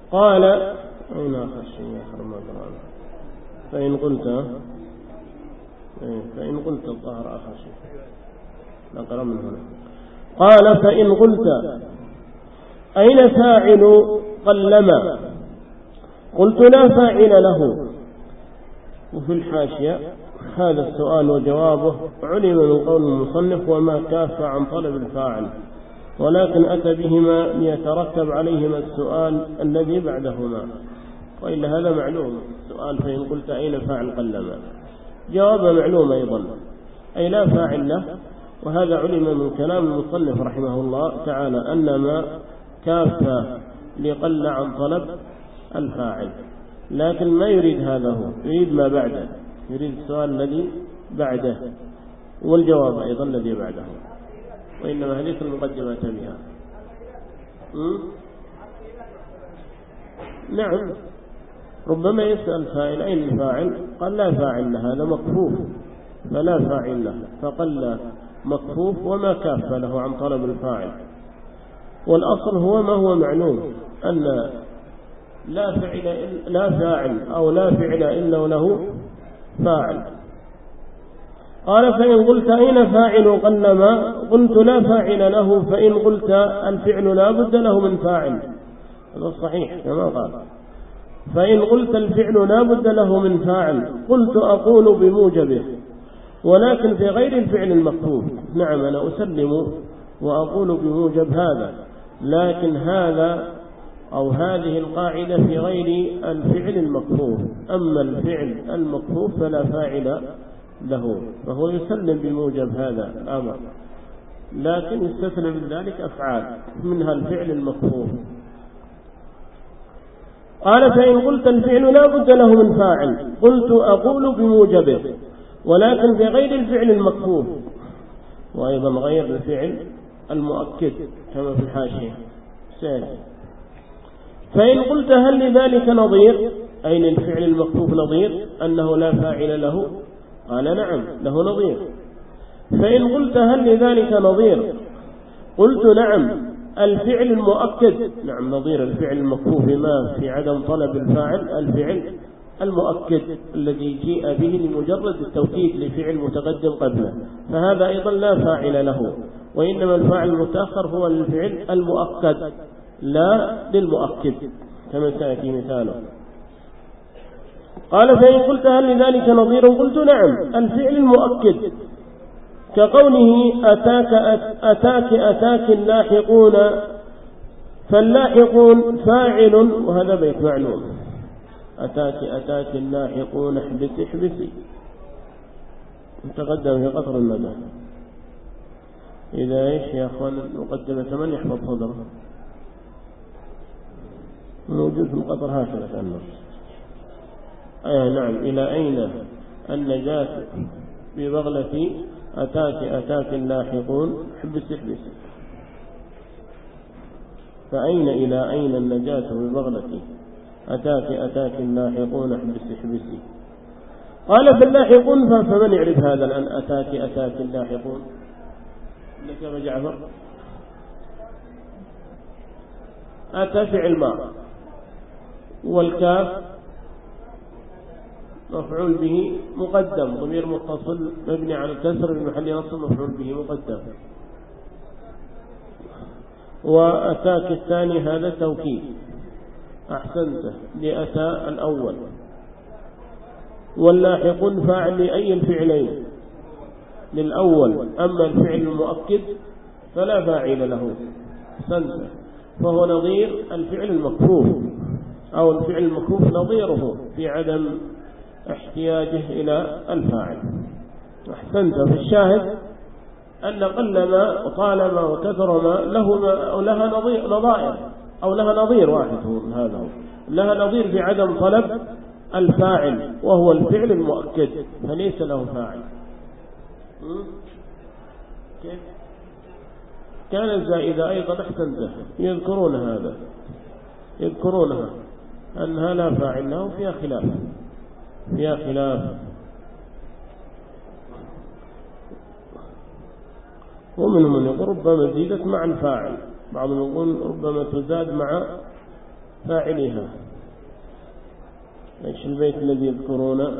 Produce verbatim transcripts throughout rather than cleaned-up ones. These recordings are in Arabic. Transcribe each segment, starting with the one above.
قال أين آخر شيء آخر ما قرأنا؟ فإن قلت فإن قلت الظهر آخر شيء نقرأ من هنا. قال فإن قلت أين فاعل قلما؟ قلت لا فاعل له. وفي الحاشية هذا السؤال وجوابه علم من قول المصنف وما كاف عن طلب الفاعل، ولكن أتى بهما ليترتب عليهما السؤال الذي بعدهما، وإلا هذا معلوم. السؤال فإن قلت أين فاعل قلما جواب معلوم أيضا، أي لا فاعل له. وهذا علم من كلام المصنف رحمه الله تعالى أن ما كاف لقل عن طلب الفاعل، لكن ما يريد هذا، هو يريد ما بعده، يريد السؤال الذي بعده والجواب أيضا الذي بعده، وإنما هذه المقدمة بها. نعم، ربما يسأل فاعل أين الفاعل؟ قال لا فاعل له، هذا مكفوف فلا فاعل له، فقل مكفوف وما كاف له عن طلب الفاعل. والأصل هو ما هو معلوم أن لا فعل لا فاعل أو لا فعل إلا له فاعل. قال فإن قلت أين فاعل قلما؟ قلت لا فاعل له. فإن قلت الفعل لا بد له من فاعل، هذا صحيح كما قال. فإن قلت الفعل لا بد له من فاعل قلت أقول بموجبه، ولكن في غير الفعل المكفوف. نعم أنا أسلم وأقول بموجب هذا، لكن هذا أو هذه القاعدة في غير الفعل المكفوف. أما الفعل المكفوف فلا فاعل له، فهو يسلم بموجب هذا الأمر، لكن يستثنى من ذلك أفعال منها الفعل المكفوف. قال فإن قلت الفعل لا بد له من فاعل قلت أقول بموجبه، ولكن في غير الفعل المكفوف، وأيضا غير الفعل المؤكد كما في الحاشية سهل. فإن قلت هل لذلك نظير؟ أي للفعل المكفوف نظير أنه لا فاعل له؟ قال نعم له نظير. فإن قلت هل لذلك نظير؟ قلت نعم الفعل المؤكد. نعم نظير الفعل المكفوف ما في عدم طلب الفاعل الفعل المؤكد الذي جيء به لمجرد التوكيد لفعل متقدم قبله، فهذا أيضا لا فاعل له، وإنما الفاعل المتأخر هو للفعل المؤكد لا للمؤكد كما سيأتي مثاله. قال فإن قلت هل لذلك نظير؟ قلت نعم الفعل المؤكد كقوله أتاك أتاك أتاك اللاحقون، فاللاحقون فاعل، وهذا بيت معلوم. أتاك أتاك اللاحقون احبس احبسي تقدم في قطر الندى. إذا إيش يا أخوان مقدمة من يحفظ صدره موجود في القطر هكذا كأنه. آه نعم. إلى أين النجاة ببغلة أتاك أتاك اللاحقون احبس احبسي. فأين إلى أين النجاة ببغلة أتاك أتاك اللاحقون احبس احبسي. قال فاللاحقون فمن يعرف هذا الآن؟ أتاك أتاك اللاحقون لك يا جعفر. أتى فعل ما، والكاف مفعول به مقدم ضمير متصل مبني على الكسر بمحل نصب مفعول به مقدم. وأتاك الثاني هذا توكيد أحسنت لأتى الأول. واللاحقون فاعل لأي الفعلين؟ للأول. أما الفعل المؤكد فلا فاعل له أحسنت، فهو نظير الفعل المكفوف، أو الفعل المكفوف نظيره في عدم احتياجه إلى الفاعل. أحسنت. في الشاهد أن قلما وطالما وكثرما لهما أو لها نظير نظائر أو لها نظير واحد، هذا هو لها نظير في عدم طلب الفاعل وهو الفعل المؤكد، فليس له فاعل. كيف كان الزائدة أيضا أحسنت يذكرون هذا، يذكرونها أنها لا فاعل له، فيها خلاف فيها خلاف ومنهم من يقول ربما زيدت مع الفاعل، بعضهم يقول ربما تزاد مع فاعلها. ايش البيت الذي يذكرون؟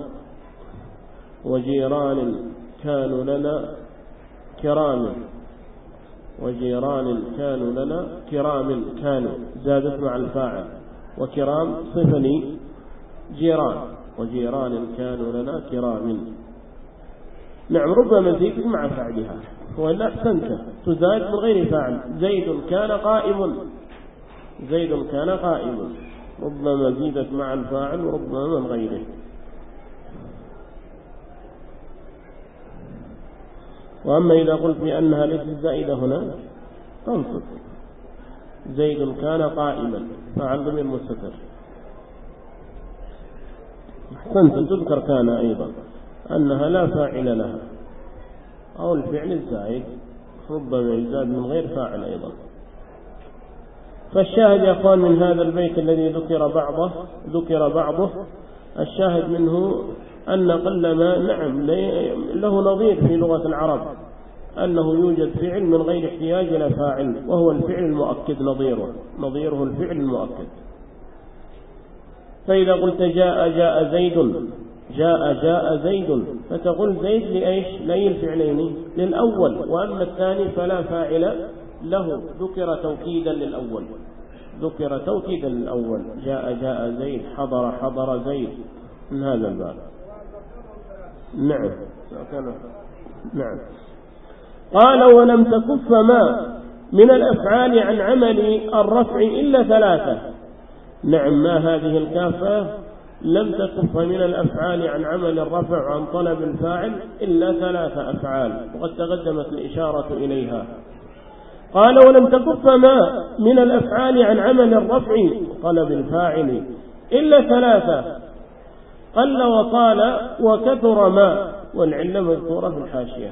وجيران كانوا لنا كرام، وجيران كانوا لنا كرام، كانوا زادت مع الفاعل، وكرام صفة جيران، وجيران كانوا لنا كرام. نعم ربما زيد مع فاعلها، وإلا أحسنت تزاد من غير فاعل. زيد كان قائم، زيد كان قائم، ربما زيدت مع الفاعل وربما من غيره. وأما إذا قلت بأنها ليست زائدة هنا تنصب. زيد كان قائما فعل ضمير مستتر. أحسنت تذكر كان أيضا أنها لا فاعل لها، أو الفعل الزائد ربما يزاد من غير فاعل أيضا. فالشاهد يا أخوان من هذا البيت الذي ذكر بعضه ذكر بعضه الشاهد منه أن قلما نعم له نظير في لغة العرب، أنه يوجد فعل من غير احتياج إلى فاعل، وهو الفعل المؤكد نظيره نظيره الفعل المؤكد. فإذا قلت جاء جاء زيد، جاء جاء زيد، فتقول زيد لأيش؟ لأي الفعلين؟ للأول، وأما الثاني فلا فاعل له، ذكر توكيدا للأول، ذكر توكيدا للأول. جاء جاء زيد، حضر حضر زيد، من هذا الباب. نعم نعم. قال ولم تكف ما من الأفعال عن عمل الرفع إلا ثلاثة. نعم ما هذه الكافة لم تكف من الأفعال عن عمل الرفع عن طلب الفاعل إلا ثلاثة أفعال، وقد تقدمت الإشارة إليها. قال ولم تكف ما من الأفعال عن عمل الرفع طلب الفاعل إلا ثلاثة: قل وطال وكثر ما، والعلة مذكورة في الحاشية.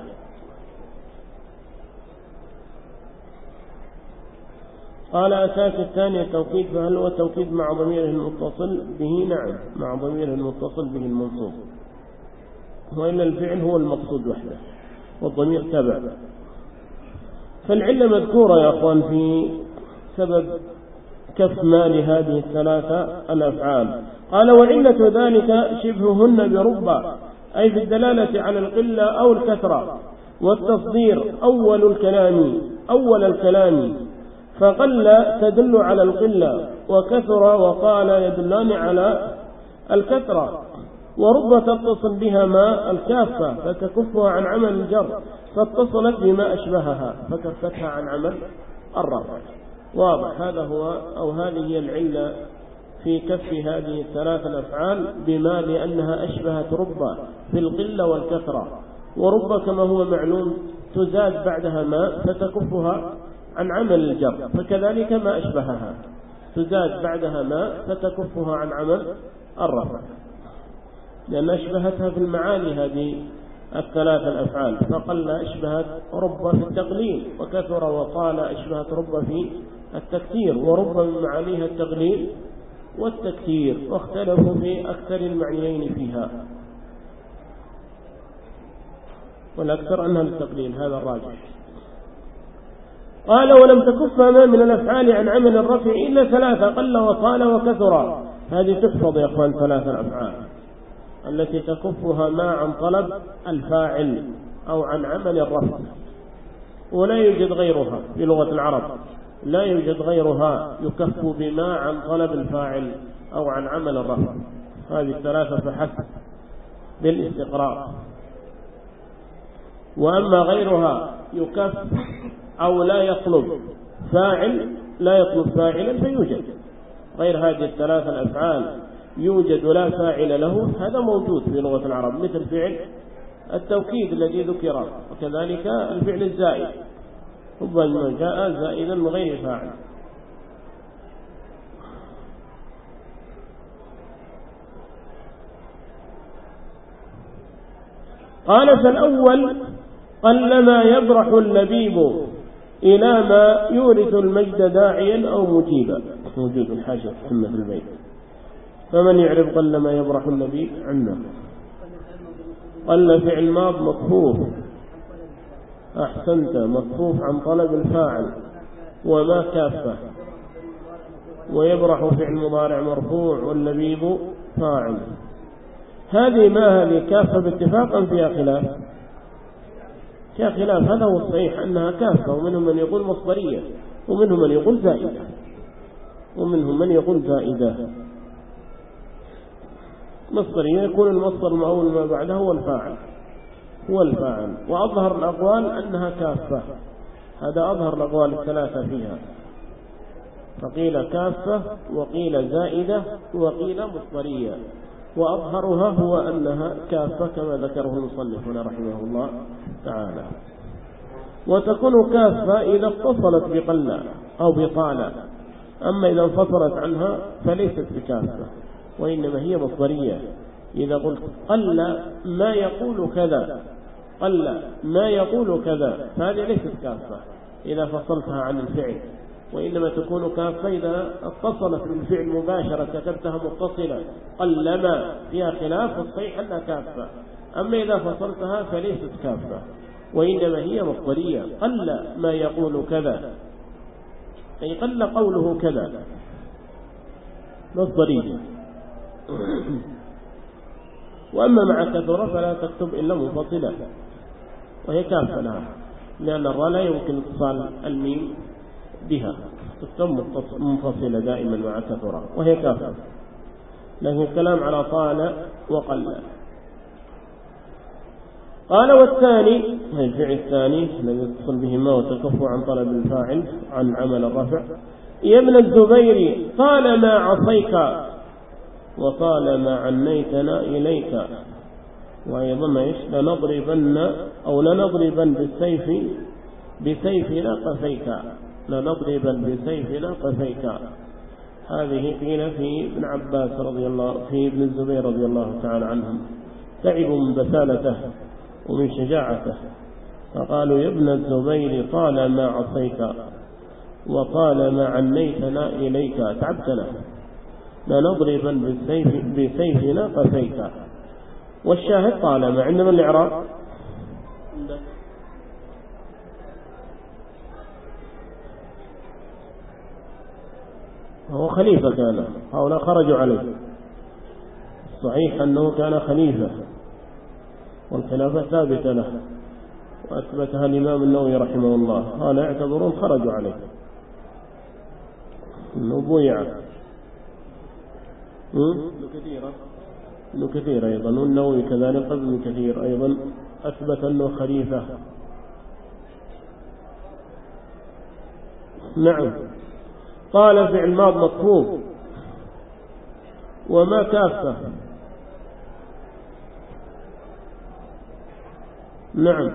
قال أساس الثاني التوكيد، فهل هو التوكيد مع ضميره المتصل به؟ نعم مع ضميره المتصل به المنصوب، وإلا الفعل هو المقصود وحده والضمير تبع. فالعلة مذكورة يا أخوان في سبب كف ما لهذه الثلاثة الأفعال. قال وعلة ذلك شبههن بربع، أي في الدلالة على القلة أو الكثرة، والتصدير أول الكلام أول الكلام فقل تدل على القلة، وكثر وقال يدلان على الكثرة. ورب تتصل بها ما الكافة فتكفها عن عمل الجر، فاتصلت بما أشبهها فكفتها عن عمل الرفع. واضح هذا هو أو هذه هي العلة في كف هذه الثلاث الأفعال بما لأنها أشبهت رب في القلة والكثرة. ورب كما هو معلوم تزاد بعدها ما فتكفها عن عمل الجر، فكذلك ما أشبهها تزاد بعدها ما فتكفها عن عمل الرفع، لأن أشبهتها في المعاني هذه الثلاث الأفعال. فقل أشبهت رب في التقليل، وكثر وقال أشبهت رب في التكثير، ورب من معانيها التقليل والتكثير، واختلفوا في أكثر المعنيين فيها، والأكثر أنها التقليل، هذا الراجح. قال ولم تكف ما من الأفعال عن عمل الرفع إلا ثلاثة: قل وطال وكثر. هذه تحفظ يا أخوان ثلاث الأفعال التي تكفها ما عن طلب الفاعل أو عن عمل الرفع، ولا يوجد غيرها في لغة العرب، لا يوجد غيرها يكف بما عن طلب الفاعل أو عن عمل الرفع. هذه الثلاثة فحسب بالاستقراء. وأما غيرها يكف أو لا يطلب فاعل لا يطلب فاعلا فيوجد. غير هذه الثلاثة الأفعال يوجد لا فاعل له، هذا موجود في لغة العرب، مثل فعل التوكيد الذي ذكر، وكذلك الفعل الزائد ربما جاء زائدا من غير فاعل. قال فالأول قلما يبرح اللبيب إلى ما يورث المجد داعيا أو مجيبا، موجود الحاشية سنة البيت. فمن يعرف قلما يبرح اللبيب عنا؟ قل فعل ماض مكفوف، أحسنت، مكفوف عن طلب الفاعل، وما كافة ويبرح فعل مضارع مرفوع واللبيب فاعل. هذه ما هذه كافة باتفاقا فيها خلاف فيها خلاف هذا هو الصحيح أنها كافة، ومنهم من يقول مصدرية ومنهم من يقول زائدة ومنهم من يقول زائدة. مصدرية يكون المصدر المؤول ما بعده هو الفاعل هو الفاعل وأظهر الأقوال أنها كافة، هذا أظهر الأقوال الثلاثة فيها، فقيل كافة وقيل زائدة وقيل مصدرية، وأظهرها هو أنها كافة كما ذكره المصنف هنا رحمه الله تعالى. وتكون كافة إذا اتصلت بقل أو بطال، أما إذا انفصلت عنها فليست بكافة وإنما هي مصدرية. إذا قلت قل ما يقول كذا قل ما يقول كذا فهذه ليست كافة إذا فصلتها عن الفعل، وإنما تكون كافة إذا اتصلت بالفعل مباشرة كتبتها متصلة. قل ما فيها خلاف والصحيح أنها كافة، أما إذا فصلتها فليست كافة وإنما هي مصدرية. قل ما يقول كذا أي قل قوله كذا مصدرية. وأما مع كثرة فلا تكتب إلا منفصلة وهي كافة لها، لأن الراء لا يمكن اتصال الميم بها، تكتب منفصلة دائما مع كثرة وهي كافة. لكن الكلام على طال وقل. قال والثاني الفعل الثاني الذي يتصل بهما وتكف عن طلب الفاعل عن عمل الرفع. يا ابن الزبير طالما عصيك وطالما عنيتنا إليك. وأيضا ما إيش لنضربن أو لنضربن بالسيف بسيفنا قفيك لنضربن بسيفنا قفيك. هذه قيل في ابن عباس رضي الله في ابن الزبير رضي الله تعالى عنهم، تعبوا من بسالته ومن شجاعته، فقالوا يا ابن الزبير طالما عصيت وطالما عنيتنا إليك تعبتنا لنضربن بالسيف بسيفنا قفيك. والشاهد طالما عندما الإعراب هو خليفة كان، هؤلاء خرجوا عليه، صحيح أنه كان خليفة والخلافة ثابتة له وأثبتها الإمام النووي رحمه الله. هؤلاء يعتبرون خرجوا عليه إنه بويع ابن كثير أيضا، والنووي كذلك ابن كثير أيضا أثبت أنه خليفة. نعم. قال فعل ماض مطلوب وما كافة. نعم.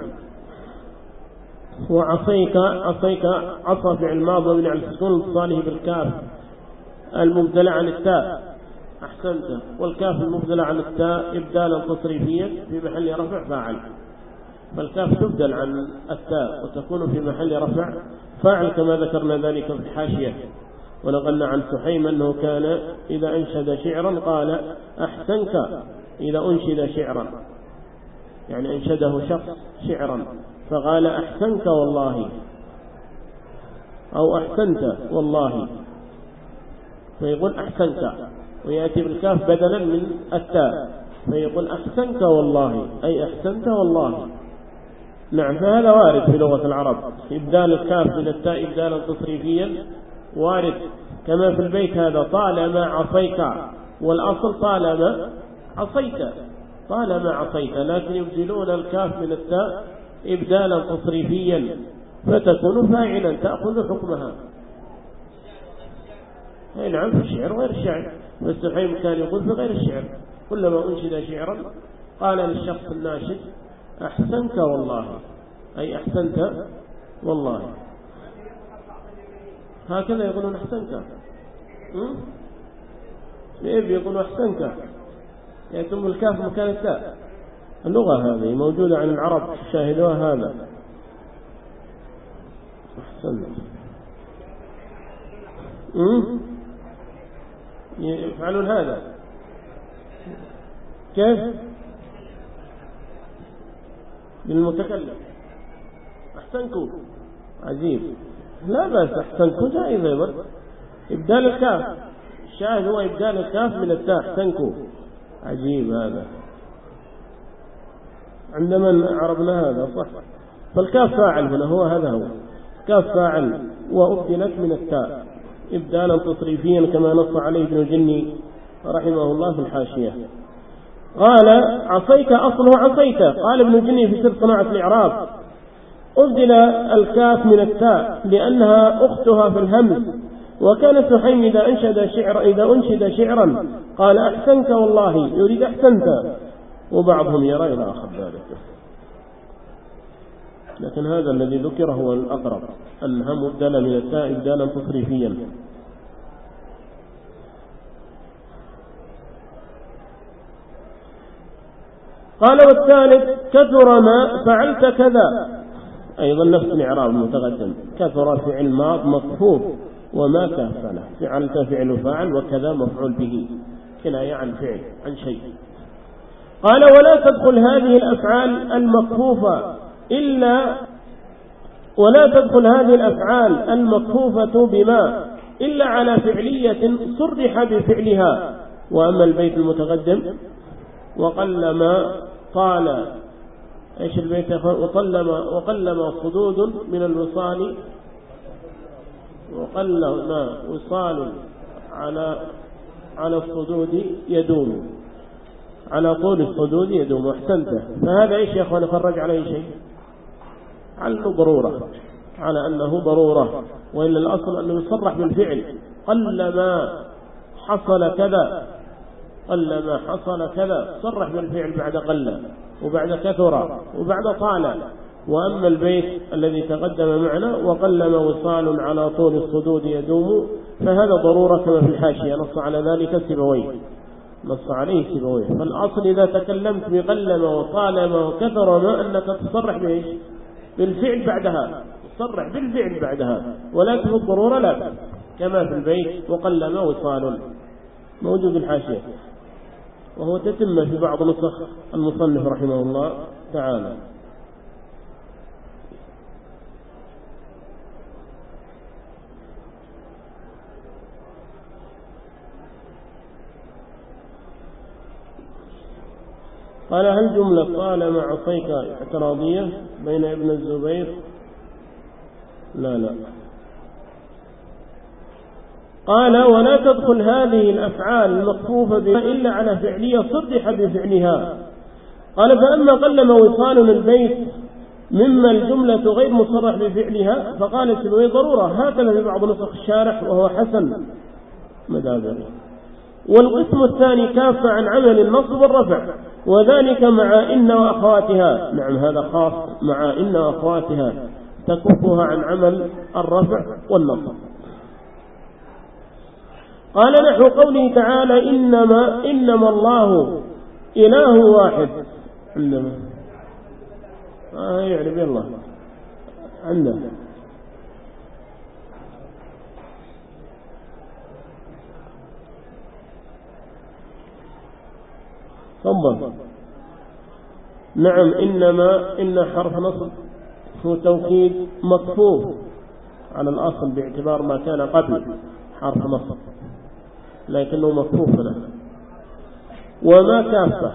وعصيك عصيك عصى فعل ماض مبني على السكون اتصاله بالكاف المبدلة عن التاء أحسنت، والكاف المبدلة عن التاء إبدالا تصريفيا في محل رفع فاعل، فالكاف تبدل عن التاء وتكون في محل رفع فاعل كما ذكرنا ذلك في الحاشية. ونقلنا عن سحيم أنه كان إذا أنشد شعرا قال أحسنك إذا أنشد شعرا، يعني أنشده شخص شعرا فقال أحسنك والله أو أحسنت والله، فيقول أحسنك ويأتي بالكاف بدلا من التاء فيقول أحسنك والله أي أحسنت والله. نعم. فهذا وارد في لغة العرب إبدال الكاف من التاء إبدالا تصريفيا وارد، كما في البيت هذا طالما عصيك، والأصل طالما عصيت طالما عصيت، لكن يبدلون الكاف من التاء إبدالا تصريفيا فتكون فاعلا تأخذ حكمها. أي نعم، في الشعر غير الشعر، والسحيم كان يقول في غير الشعر كلما أنشد شعرا قال للشخص الناشد أحسنك والله أي أحسنت والله، هكذا يقولون أحسنك. ليه يقولون أحسنك؟ يتم الكاف مكان التاء. اللغة هذه موجودة عن العرب شاهدوها هذا. أحسنت يفعلون هذا كيف للمتكلم أحسنكم عجيب، لا بأس أحسنكم جائز أيضا، إبدال الكاف، الشاهد هو إبدال الكاف من التاء. أحسنكم، عجيب هذا، عندما عرفنا هذا صح. فالكاف فاعل هنا، هو هذا هو كاف فاعل وأبدلت من التاء إبدالا تصريفيا كما نص عليه ابن الجني رحمه الله في الحاشية. قال عصيك أصله عصيت. قال ابن الجني في سر صناعة الإعراب أبدل الكاف من التاء لأنها أختها في الهمز. وكان سحيم إذا أنشد شعر إذا أنشد شعرا قال أحسنت والله، يريد أحسنت، وبعضهم يرى إلى آخر ذلك. لكن هذا الذي ذكر هو الأقرب، أنها مبدلة من التاء إبدالا تصريفيا. قال والثالث كثر ما فعلت كذا، أيضا نفس الإعراب المتقدم، كثر فعل ماض مصفوف وما كافله، فعلت فعل فاعل وكذا مفعول به، كناية عن فعل عن شيء. قال ولا تدخل هذه الأفعال المكفوفة إلا ولا تدخل هذه الأفعال المكفوفة بما إلا على فعلية صرح بفعلها. وأما البيت المتقدم وقلما قال ايش البيت يا اخوان؟ وقلما وقلما صدود من الوصال، وقلما وصال على على الصدود يدوم، على طول الصدود يدوم. احسنته. فهذا ايش يا اخوان؟ خرج عليه شيء على انه ضروره، على انه ضروره، والا الاصل انه يصرح بالفعل. قلما حصل كذا، قلما حصل كذا، صرح بالفعل بعد قل وبعد كثر وبعد طال. وأما البيت الذي تقدم معنا وقلما وصال على طول الصدود يدوم، فهذا ضرورة كما في الحاشية، نص على ذلك سيبويه، نص عليه سيبويه. فالأصل إذا تكلمت بقلما وطالما وكثر ما أنك تصرح بإيش؟ بالفعل بعدها، تصرح بالفعل بعدها، ولا تفض ضرورة لا، كما في البيت وقلما وصال موجود في الحاشية، وهو تتم في بعض نسخ المصنف رحمه الله تعالى. قال هل جملة قال مع عصيك اعتراضية بين ابن الزبير؟ لا لا. قال ولا تدخل هذه الأفعال المخفوفة بها إلا على فعلية صرح بفعلها. قال فأما قلما وصال البيت مما الجملة غير مصرح بفعلها فقال سيبويه ضرورة، هكذا في بعض نسخ الشارح وهو حسن مدابر. والقسم الثاني كاف عن عمل النصب والرفع، وذلك مع إن وأخواتها. نعم هذا خاص مع إن وأخواتها، تكفها عن عمل الرفع والنصب. قال نحو قوله تعالى إنما إنما الله إله واحد. عندما آه يعرف الله عنده تفضل. نعم إنما إن حرف نصب هو توكيد مكفوف على الأصل باعتبار ما كان قبل حرف نصب، لكنه مكفوف له. وما كافة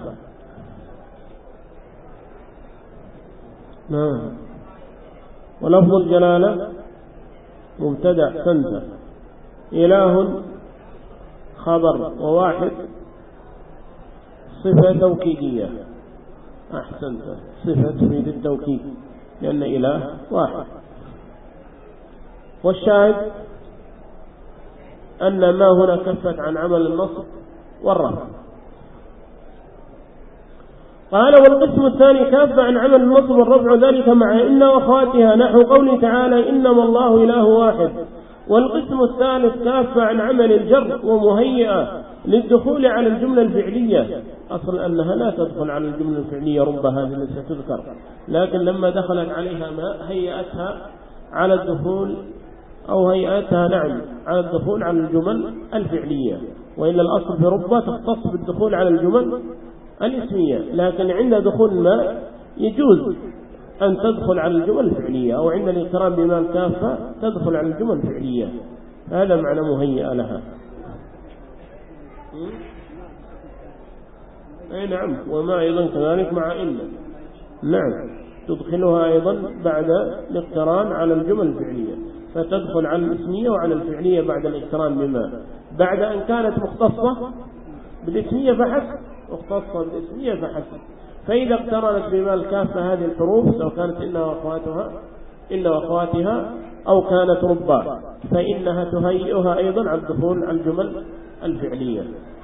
نعم. ولفظ الجلالة مبتدأ سنة، إله خبر، وواحد صفة توكيدية. أحسنت، صفة تفيد التوكيد لأن إله واحد. والشاهد أن ما هنا كفت عن عمل النصب والرفع. قال والقسم الثاني كاف عن عمل النصب والرفع، ذلك مع إن وأخواتها نحو قوله تعالى إنما الله إله واحد. والقسم الثالث كاف عن عمل الجر ومهيئة للدخول على الجملة الفعلية، أصل أنها لا تدخل على الجملة الفعلية رب هذه التي ستذكر، لكن لما دخلت عليها ما هيئتها على الدخول أو هيئتها نعم على الدخول على الجمل الفعلية. وإلا الأصل في رب تختص بالدخول على الجمل الاسمية، لكن عند دخول ما يجوز أن تدخل على الجمل الفعلية، أو عند الاقتران بما الكافة تدخل على الجمل الفعلية. هذا معنى مهيئة لها. أي نعم، وما أيضا كذلك مع إن نعم تدخلها أيضا بعد الاقتران على الجمل الفعلية، فتدخل على الاسمية وعلى الفعلية بعد الاقتران بما، بعد أن كانت مختصة بالاسمية فحسب، مختصة بالاسمية فحسب. فإذا اقترنت بما الكافة هذه الحروف، سواء كانت إنها وأخواتها إلا وأخواتها أو كانت ربا، فإنها تهيئها أيضا على الدخول على الجمل الفعلية.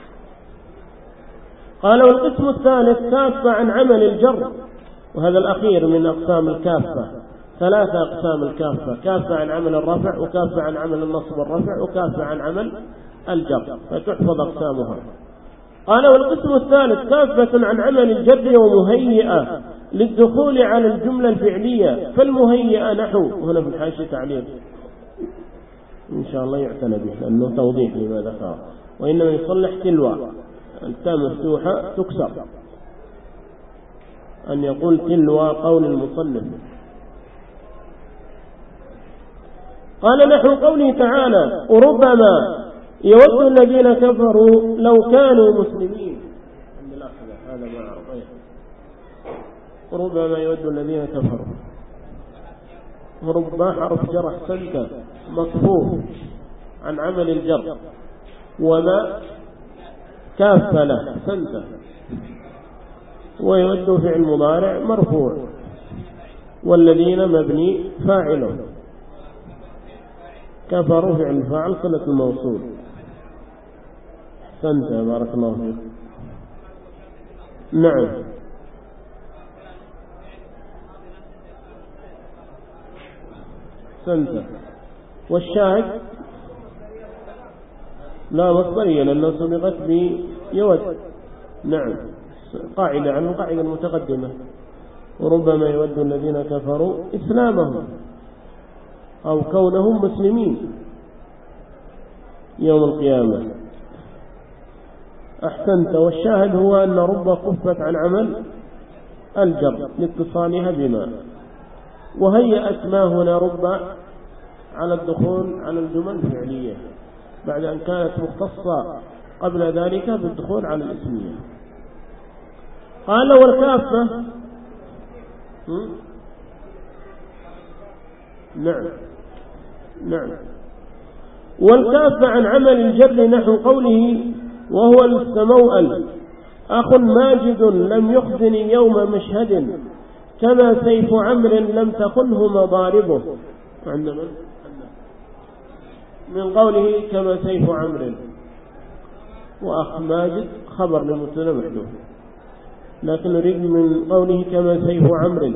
قال: والقسم الثالث كافة عن عمل الجر، وهذا الأخير من أقسام الكافة. ثلاثة أقسام الكافة: كافة عن عمل الرفع، وكافة عن عمل النصب والرفع، وكافة عن عمل الجر، فتحفظ أقسامها. قال: والقسم الثالث كافة عن عمل الجر ومهيئة للدخول على الجملة الفعلية. فالمهيئة نحو، وهنا في الحاشية تعليق إن شاء الله يعتنى به لأنه توضيح لما ذكر، وإنما يصلح تلوى، التاء مفتوحة تكسر، أن يقول تلوى قول المصنف. قال: نحو قوله تعالى: وربما يود الذين كفروا لو كانوا مسلمين. هذا ما أعطيه. وربما يود الذين كفروا، وربما حرف جر أحسنت مكفوف عن عمل الجر، وما كافة له أحسنت، ويود فعل مضارع مرفوع، والذين مبني فاعله، كفروا فعل فاعل صلة الموصول. أحسنت بارك الله فيك. نعم أحسنت. والشاهد لا مصدرية لأنه سبقت بيود. نعم قاعدة عن القاعدة المتقدمة: وربما يود الذين كفروا إسلامهم أو كونهم مسلمين يوم القيامة. أحسنت. والشاهد هو أن رب كفت عن عمل الجر لاتصالها بما، وهيأت ما هنا رب على الدخول على الجمل الفعلية بعد أن كانت مختصة قبل ذلك بالدخول على الاسمية. قال: والكافة نعم نعم والكافة عن عمل الجر نحو قوله: وهو السموأل أخ ماجد لم يخزني يوم مشهد، كما سيف عمر لم تخنه مضاربه. عندما من قوله كما سيف عمر، وأخ ماجد خبر لمبتدا محذوف، لكن نريد من قوله كما سيف عمر.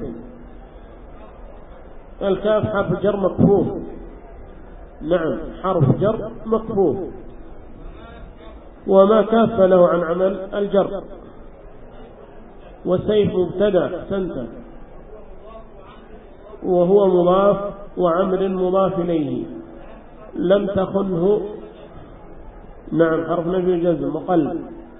الكاف حرف جر مكفوف. نعم حرف جر مكفوف، وما كاف له عن عمل الجر. وسيف مبتدا سنة، وهو مضاف، وعمر مضاف إليه. لم تخنه نعم حرف نفي جزم مقل،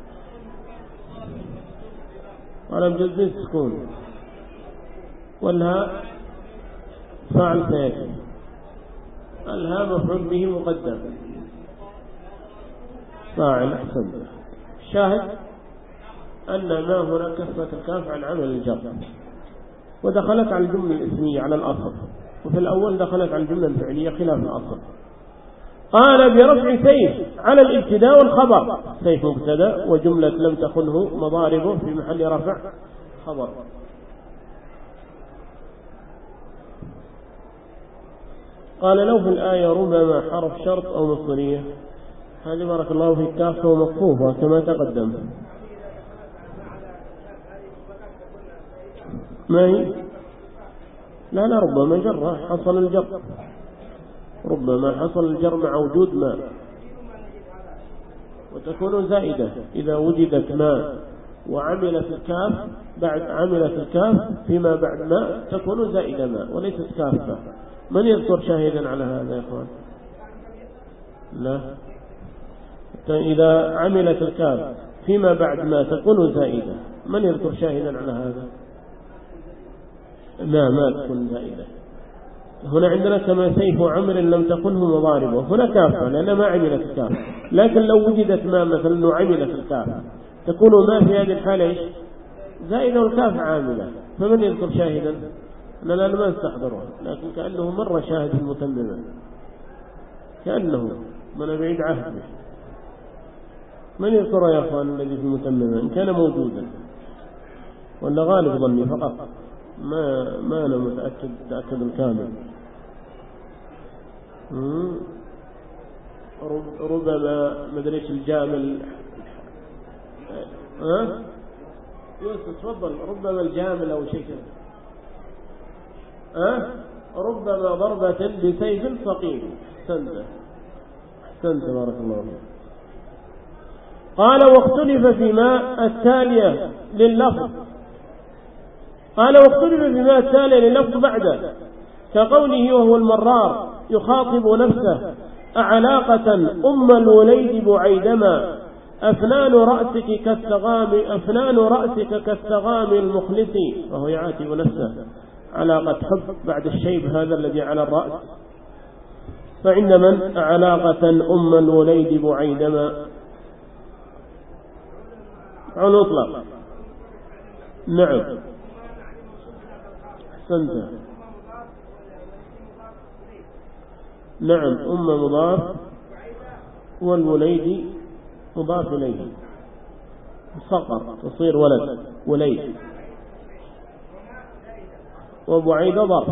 ولم جزم السكون، والهاء فاعل سيأتي، الهاء مفعول به مقدم فاعل. أحسن. الشاهد أن ما هنا كفة الكاف عن عمل الجر، ودخلت على الجملة الاسمية على الأصل، وفي الأول دخلت على الجملة الفعلية خلاف الأصل. قال: برفع سيف على الابتداء والخبر. سيف مبتدا، وجملة لم تخنه مضاربه في محل رفع خبر. قال: لو في الآية ربما حرف شرط أو مصدرية، هذه بارك الله في كافة ومكفوفة كما تقدم. ما هي؟ لا لا ربما جر، حصل الجر، ربما حصل الجر مع وجود ما، وتكون زائدة إذا وجدت ما وعملت الكاف بعد عملت الكاف فيما بعد ما تكون زائدة ما وليست كافة. من يذكر شاهدا على هذا يا إخوان؟ لا، إذا عملت الكاف فيما بعد ما تكون زائدة، من يذكر شاهدا على هذا؟ لا ما تكون زائدة، هنا عندنا كما سيف عمر لم تكنه مضاربه، هنا كافة لأنها ما عملت الكافة. لكن لو وجدت ما مثلا عملت الكافة تكون ما في هذه الحالة إيش؟ زائدة والكافة عاملة. فمن يذكر شاهدا؟ أنا لا ما نستحضره، لكن كأنه مرة شاهد المتممة، كأنه من بعيد عهد به. من يذكر يا أخوان الذي في المتممة إن كان موجودا؟ ولا غالب ظني فقط، ما ما أنا متأكد تأكد الكامل. ربما مدريش الجامل. ها يوسف تفضل. ربما الجامل أو شيء كذا. ها ربما ضربة بسيف ثقيل. أحسنت أحسنت بارك الله فيك. قال واختلف فيما التالية لللفظ. قال واختلف فيما التالية لللفظ بعده، كقوله وهو المرار يخاطب نفسه أعلاقة أم الوليد بعيدما أفنان رأسك كالثغام أفنان رأسك كالثغام المخلص، وهو يعاتب نفسه علاقة حب بعد الشيب هذا الذي على الرأس. فعند من علاقة أم الوليد بعيدما على الإطلاق. نعم أحسنت. نعم أم مضاف والوليد مضاف إليه مصغر تصير ولد وليد، وبعيد ظرف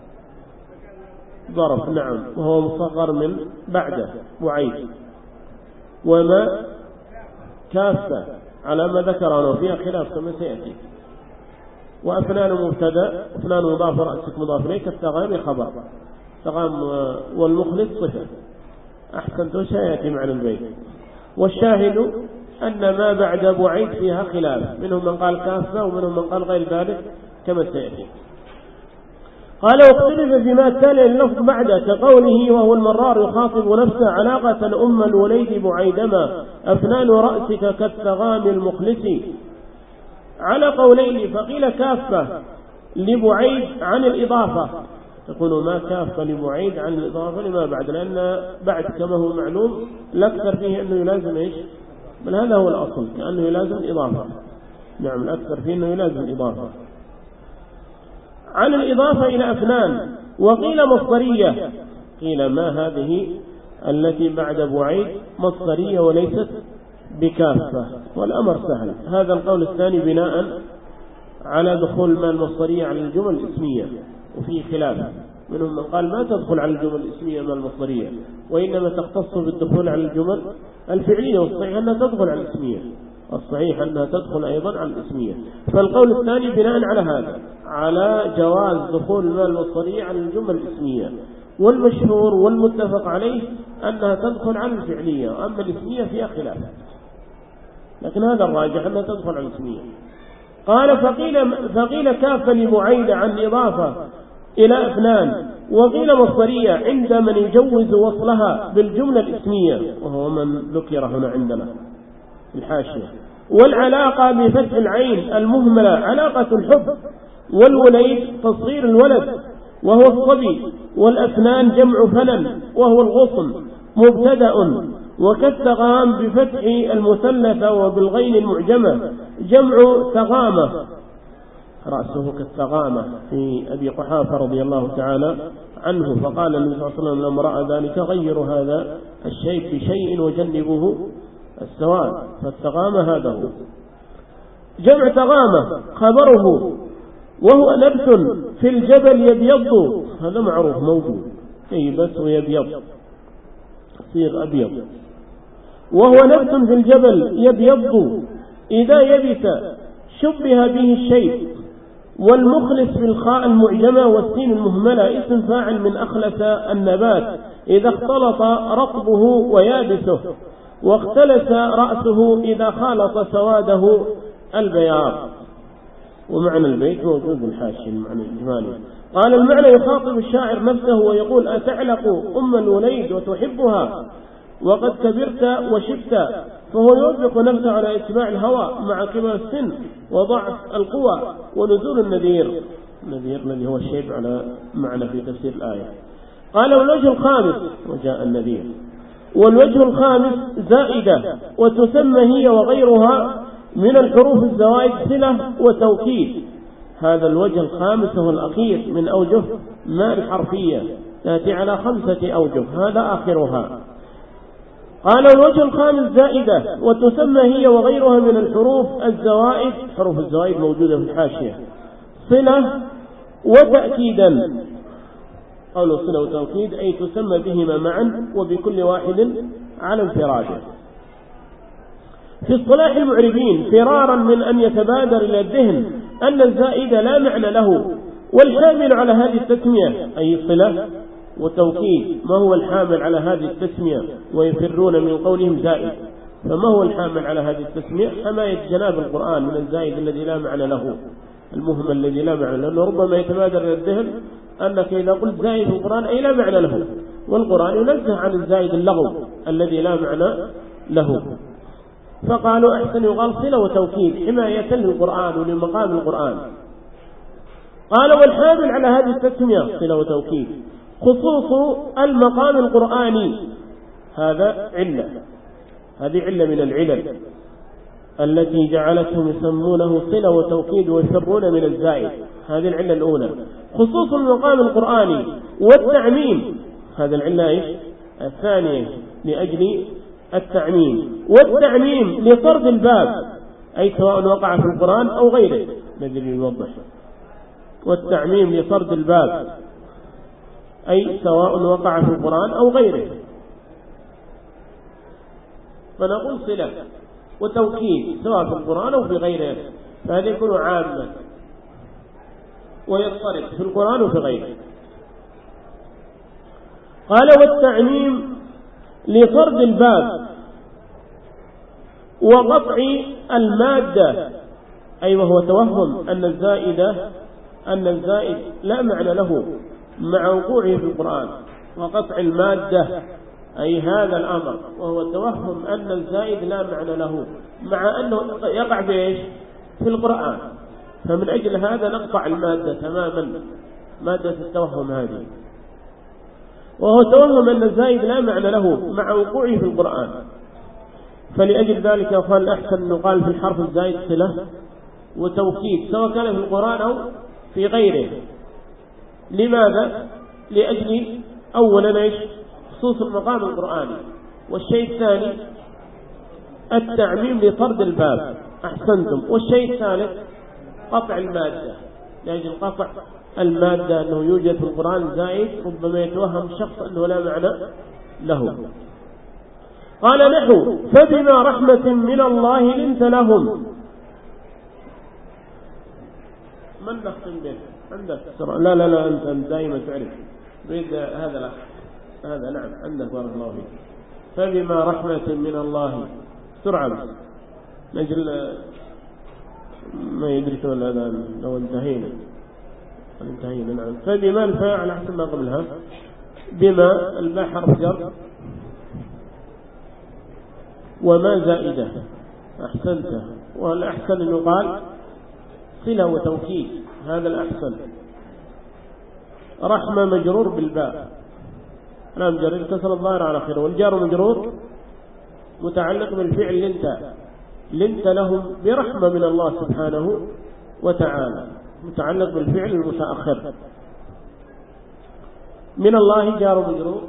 ظرف نعم وهو مصغر من بعده بعيد. وما كافة على ما ذكرنا فيها خلاف كما سيأتي. وأفنان مبتدا أفنان مضاف رأسك مضاف إليك الثغام خبر ثغام والمخلص صفة. أحسنت وسيأتي معنى البيت. والشاهد أن ما بعد بعيد فيها خلاف، منهم من قال كافة ومنهم من قال غير ذلك كما سيأتي. قال واختلف فيما التالي اللفظ بعد، كقوله وهو المرار يخاطب نفسه علاقة أم الوليد بعيدما أفنان رأسك كالثغام المخلص، على قولين. فقيل كافة لبعيد عن الإضافة، تكون ما كافة لبعيد عن الإضافة لما بعد، لأن بعد كما هو معلوم الأكثر فيه أنه يلازم إيش؟ بل هذا هو الأصل كأنه يلازم الإضافة. نعم الأكثر فيه أنه يلازم الإضافة عن الإضافة إلى أفنان. وقيل مصدرية، قيل ما هذه التي بعد بعيد مصدرية وليست بكافة، والأمر سهل. هذا القول الثاني بناء على دخول ما المصدرية على الجمل الاسمية، وفيه خلاف، منهم من قال ما تدخل على الجمل الاسمية ما المصدرية، وإنما تختص بالدخول على الجمل الفعلية، والصحيح أنها تدخل على الاسمية الصحيح أنها تدخل أيضا على الاسمية. فالقول الثاني بناء على هذا على جواز دخول ما المصدرية على الجمل الاسمية، والمشهور والمتفق عليه أنها تدخل على الفعلية، أما الاسمية فيها خلاف، لكن هذا الراجح أنها تدخل على الاسمية. قال فقيل, فقيل كافة لبعيد عن إضافة إلى أفنان، وقيل مصدرية عند من يجوز وصلها بالجملة الاسمية، وهو من ذكر هنا عندنا في الحاشية. والعلاقة بفتح العين المهملة علاقة الحب، والوليد تصغير الولد وهو الصبي، والأفنان جمع فنن وهو الغصن مبتدأ، وكالثغام بفتح المثلثة وبالغين المعجمة جمع ثغامة رأسه كالثغامة في أبي قحافة رضي الله تعالى عنه، فقال النبي صلى الله عليه وسلم لما رأى ذلك غيروا هذا الشيء بشيء وجنبوه السواد، فالثغامة هذا هو جمع ثغامة خبره، وهو نبت في الجبل يبيض، هذا معروف موجود أي بس ويبيض صيغ أبيض، وهو نبت في الجبل يبيض إذا يبس شبه به الشيء. والمخلص بالخاء المعجمة والسين المهملة اسم فاعل من أخلص النبات إذا اختلط رطبه ويابسه، واختلس رأسه إذا خالط سواده البياض. ومعنى البيت موجود الحاشي المعنى الإجمالي. قال المعنى يخاطب الشاعر نفسه ويقول أتعلق أم الوليد وتحبها وقد كبرت وشبت، فهو يوافق نفسه على اتباع الهوى مع كبر السن وضعف القوى ونزول النذير، نذير الذي هو الشيب على معنى في تفسير الآية. قال والوجه الخامس وجاء النذير. والوجه الخامس زائدة وتسمى هي وغيرها من الحروف الزوائد صلة وتوكيد. هذا الوجه الخامس هو الأخير من أوجه ما الحرفية تأتي على خمسة أوجه، هذا آخرها. قال الوجه الخامس زائدة وتسمى هي وغيرها من الحروف الزوائد، حروف الزوائد موجودة في الحاشية، صلة وتأكيدا. قالوا صلة وتوكيد أي تسمى بهما معا وبكل واحد على انفراده. في اصطلاح المعربين فرارا من أن يتبادر إلى الذهن أن الزائد لا معنى له، والحامل على هذه التسمية أي صلة وتوكيد، ما هو الحامل على هذه التسمية؟ ويفرون من قولهم زائد، فما هو الحامل على هذه التسمية؟ حماية جناب القرآن من الزائد الذي لا معنى له، المهمل الذي لا معنى له، لأنه ربما يتبادر إلى الذهن أنك إذا قلت زائد في القرآن أي لا معنى له، والقرآن ينزه عن الزائد اللغو الذي لا معنى له. فقالوا أحسن يقال صلة وتوكيد حماية للقرآن ولمقام القرآن. قال والحامل على هذه التسمية صلة وتوكيد خصوص المقام القرآني، هذا علة، هذه علة من العلل التي جعلتهم يسمونه صلة وتوكيد ويفرون من الزائد. هذه العلة الأولى خصوص المقام القرآني، والتعميم هذا العلة الثانية لأجل التعميم، والتعميم لطرد الباب أي سواء وقع في القرآن أو غيره، الذي يوضح، والتعميم لطرد الباب أي سواء وقع في القرآن أو غيره. فنقول صلة وتوكيد سواء في القرآن أو في غيره، فهذا يكون عاما ويضطرد في القرآن وفي غيره. قال والتعميم لطرد الباب وقطع المادة، أي وهو توهم أن الزائدة أن الزائد لا معنى له مع وقوعه في القرآن، وقطع المادة أي هذا الأمر وهو توهم أن الزائد لا معنى له مع أنه يقع بإيش في القرآن، فمن أجل هذا نقطع المادة تماما، مادة التوهم هذه، وهو توهم أن الزائد لا معنى له مع وقوعه في القرآن. فلأجل ذلك قال الأحسن أنه قال في الحرف الزائد صلة وتوكيد سواء كان في القرآن أو في غيره. لماذا؟ لأجل أولا إيش خصوص المقام القرآني، والشيء الثاني التعميم لطرد الباب، أحسنتم، والشيء الثالث قطع المادة، لأجل قطع المادة أنه يوجد في القرآن زائد ربما يتوهم الشخص أنه لا معنى له. قال نحو فبما رحمة من الله لنت لهم. من نختم به عندك؟ لا لا لا أنت دائما تعرف بيد هذا لا هذا نعم عندك بارك الله فيك. فبما رحمة من الله سرعة نجل ما يدرك ولا الآن لو انتهينا انتهينا نعم. فبما الفاء على حسب ما قبلها، بما الباء حرف جر وما زائدة، أحسنت، والأحسن أنه قال صلة وتوكيد، هذا الأحسن. رحمة مجرور بالباء، لا مجرور كسر الظاهر على خير، والجار مجرور متعلق بالفعل لنت، لنت لهم برحمة من الله سبحانه وتعالى، متعلق بالفعل المتأخر. من الله جار مجرور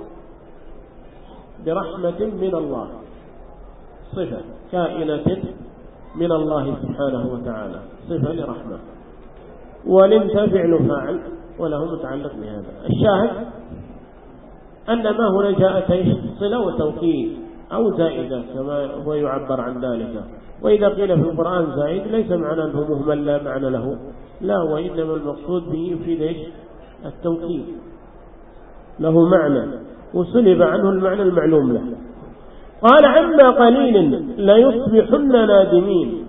برحمة من الله، صفة كائنة من الله سبحانه وتعالى، صفة لرحمة. ولنت فعل فاعل وله متعلق بهذا. الشاهد أن ما هنا جاءت صلة وتوكيد أو زائدة كما هو يعبر عن ذلك. وإذا قيل في القرآن زائد ليس معنى أنه مهمل لا معنى له، لا، وإنما المقصود به يفيد التوكيد، له معنى وسلب عنه المعنى المعلوم له. قال عما قليل لا يصبحن نادمين.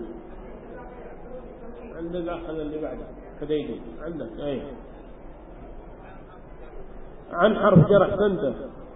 عندك أخذ اللي بعده كديدي عندك أي عن حرف جر أحسنت،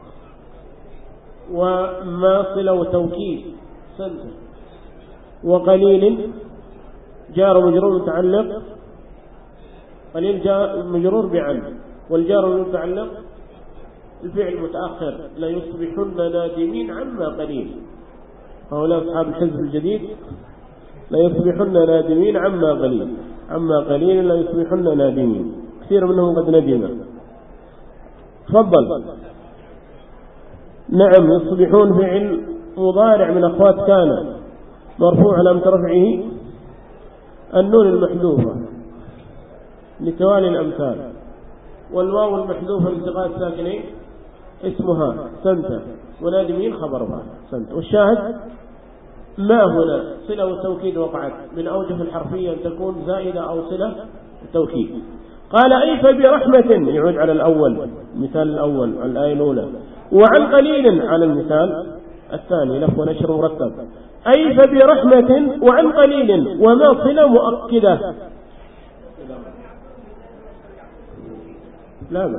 وما صلة وتوكيد أحسنت، وقليل جار مجرور متعلق قليل جاء مجرور بعن، والجار المتعلق الفعل متأخر لا يصبحن نادمين عما قليل. هؤلاء أصحاب الحزب الجديد لا يصبحن نادمين عما قليل، عما قليل لا يصبحن نادمين، كثير منهم قد ندم. تفضل. نعم يصبحون فعل مضارع من أخوات كان مرفوع علامة رفعه النون المحذوفة لتوالي الأمثال، والواو المحذوفة لالتقاء الساكنين اسمها سنت، ونادمين خبرها سنت. والشاهد ما هنا صلة وتوكيد وقعت من أوجه الحرفية أن تكون زائدة أو صلة وتوكيد. قال أي فبرحمة يعود على الأول، مثال الأول على الآية الأولى، وعن قليل على المثال الثاني لف ونشر مرتب. أي فبرحمة وعن قليل وما صلة مؤكدة. لا